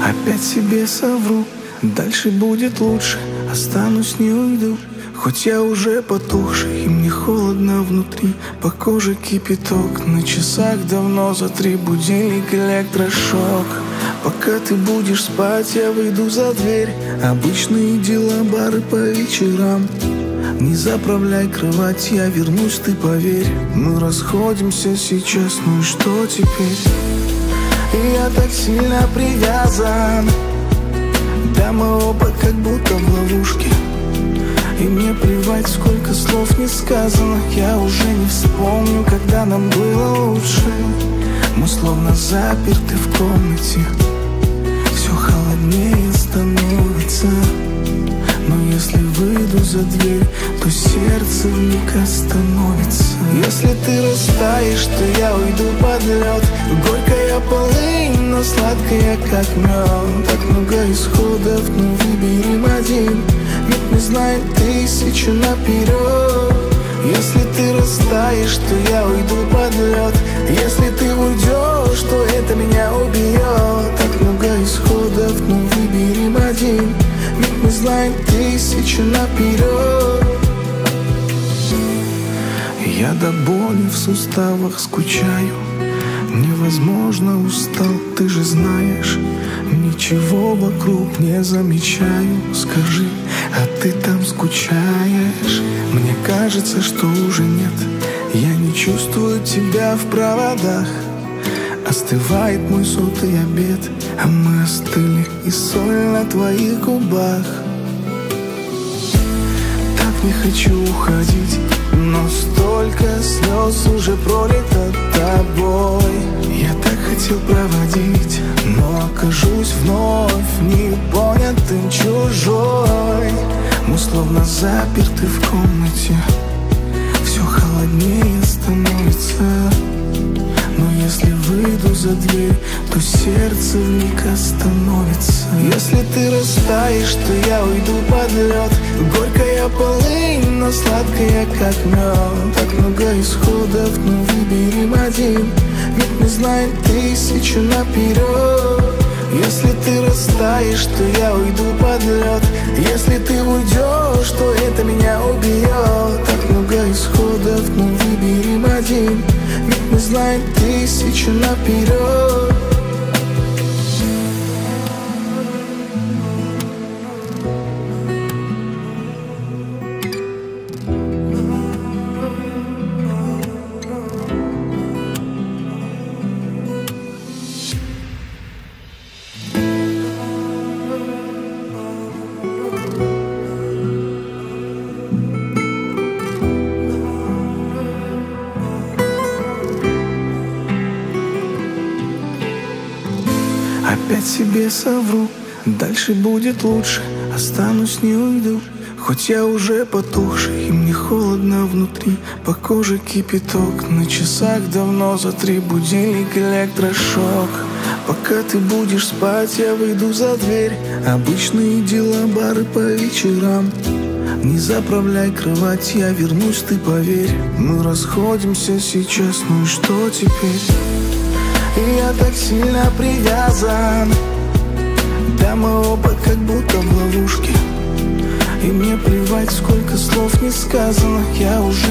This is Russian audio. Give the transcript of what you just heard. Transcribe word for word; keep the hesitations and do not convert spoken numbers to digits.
Опять себе совру, дальше будет лучше, останусь, не уйду. Хоть я уже потухший, и мне холодно внутри, по коже кипяток, на часах давно за три, будильник, электрошок. Пока ты будешь спать, я выйду за дверь, обычные дела, бары по вечерам. Не заправляй кровать, я вернусь, ты поверь. Мы расходимся сейчас, ну и что теперь? И я так сильно привязан, да мы оба как будто в ловушке. И мне плевать, сколько слов не сказано, я уже не вспомню, когда нам было лучше. Мы словно заперты в комнате, все холоднее становится. Но если выйду за дверь, то сердце вмиг остановится. Если ты растаешь, то я уйду под лед. Горькая полынь, но сладкая как мед. Так много исходов, но выберем один. Ведь не знает тысячу наперед. Если ты растаешь, то я уйду под лед. Если ты уйдешь, то это меня убьет. Так много исходов, но выберем один. Ведь мы знаем тысячу наперед. Я до боли в суставах скучаю, невозможно устал, ты же знаешь. Ничего вокруг не замечаю. Скажи, а ты там скучаешь? Мне кажется, что уже нет. Я не чувствую тебя в проводах. Остывает мой сотый обед, а мы остыли, и соль на твоих губах. Так не хочу уходить, но столько слез уже пролито тобой. Я так хотел проводить, но окажусь вновь непонятым, чужой. Мы словно заперты в комнате, все холоднее становится. Но если выйду за дверь, то сердце вмиг остановится. Если ты растаешь, то я уйду под лед. Горькая полынь, но сладкая как мед. Так много исходов, но выберем один. Ведь мы знаем тысячу наперед. Если ты растаешь, то я уйду под лед. Если ты уйдешь, то это меня убьет. Так много исходов, но выберем один. Ведь мы знаем тысячу наперед. Опять себе совру, дальше будет лучше, останусь, не уйду. Хоть я уже потухший, и мне холодно внутри, по коже кипяток, на часах давно за три, будильник, электрошок. Пока ты будешь спать, я выйду за дверь, обычные дела, бары по вечерам. Не заправляй кровать, я вернусь, ты поверь. Мы расходимся сейчас, ну и что теперь? И я так сильно привязан, да мы оба как будто в ловушке. И мне плевать, сколько слов не сказано, я уже